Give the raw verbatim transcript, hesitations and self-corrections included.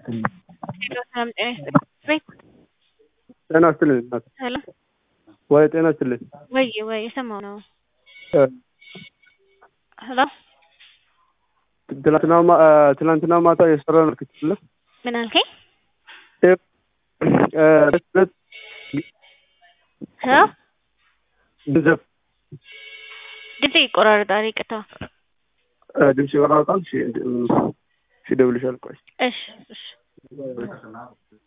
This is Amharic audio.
ሰላም ጤና ይስጥልኝ። ጤና ይስጥልኝ። ሄሎ ወይ ጤና ይስጥልኝ። ወይ ወይ የሰማው ነው። ሄሎ ትላንትና ትላንትና ማታ የሰራነው ክትል ምን አልከኝ? ሄሎ ገንዘብ ድምጽ ይቆራረጣል። ይቅርታ ድምጽ ይቆራረጣል። እሺ እሺ፣ ደውልልሻለሁ። ቆይ እሺ እሺ